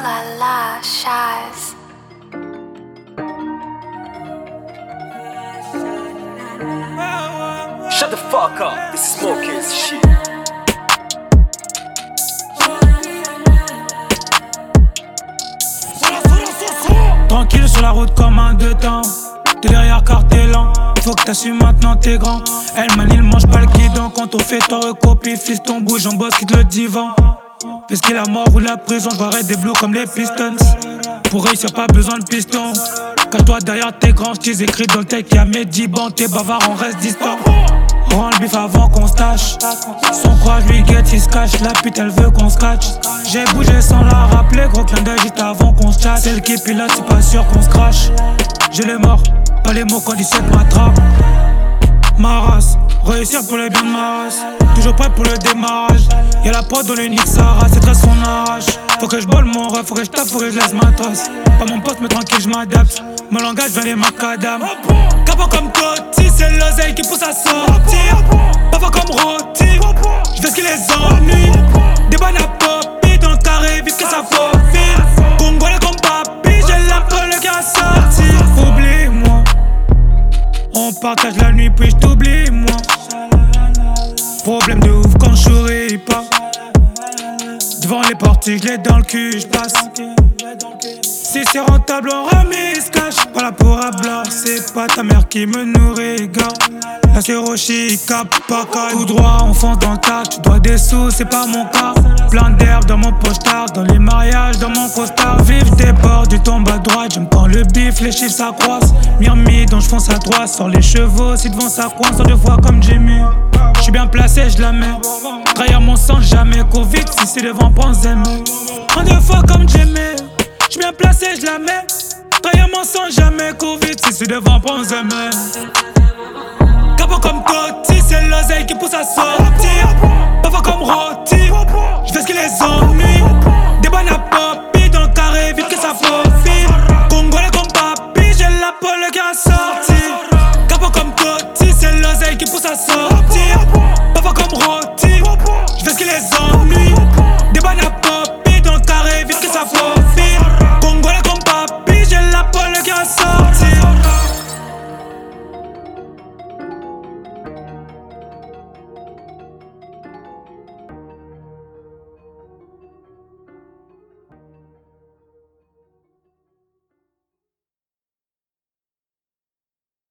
la la, Shaz. Shut the fuck up, this is Smokey's shit. Tranquille sur la route comme un deux temps. T'es derrière car t'es lent. Faut que t'assumes maintenant t'es grand. Elle manie il mange pas le guidon. Quand on fait toi recopie, fiston bouge, on bosse quitte le divan. Parce qu'il a mort ou la prison, j'voirais des blues comme les Pistons. Pour réussir pas besoin de piston. Cache-toi derrière tes grands j't'ai écrit dans le texte y'a mes 10 bancs. T'es bavard, on reste distant. On rend le bif avant qu'on se tâche. Son courage lui guette, il se cache. La pute elle veut qu'on se catch. J'ai bougé sans la rappeler. Gros clin d'œil juste avant qu'on se chatte. Celle qui pilote, c'est pas sûr qu'on se crache. Je les mords, pas les mots quand 17 m'attrape. Ma race, réussir pour le bien de ma race. Toujours prêt pour le démarrage. Y'a la prod dans l'unique Sarah, c'est très son arrache. Faut que je bole mon rêve, faut que je tape, faut que je laisse ma trace. Pas mon poste, mais tranquille, je m'adapte. Mon langage vient les macadam. Capot comme Totti, c'est l'oseille qui pousse à sortir. Parfois comme Roti, j'fais ce qui les ennuie. Des bonnes à popi dans le carré, vite que ça faufile. Congolais comme papi, j'ai la colle qui a sorti. Oublie-moi, on partage la nuit puis j't'oublie moi. Problème de ouf quand j'souris pas. Devant les portiques, j'l'ai dans le cul, j'passe. Si c'est rentable, on remise cash. Pas là pour hablar, c'est pas ta mère qui me nourrit, gars. Là c'est Roshi, Kapaka. Tout droit, on fonce dans le tas. Tu dois des sous, c'est pas mon cas. Plein d'herbe dans mon postard, dans les mariages, dans mon costard. Vive des bords, du tombe à droite. J'aime quand le bif, les chiffres s'accroissent. Miami, donc j'fonce à droite. Sors les chevaux, si devant ça coince. Sors deux fois comme Jimmy. J'suis bien placé, j'la mets. Trahir mon sang, jamais Covid. Si c'est devant, pense aimer. En deux fois comme Jimmy. J'suis bien placé, j'la mets. Trahir mon sang, jamais Covid. Si c'est devant, pense aimer. Capot comme Totti, c'est l'oseille qui pousse à sortir. Parfois comme Roti, j'fais ce qui les ennuie. Des bonnes à popi dans le carré, vite que ça faufile. Congolais comme papi, j'ai la pole qui a sorti. Capot comme Totti, c'est l'oseille qui pousse à sortir.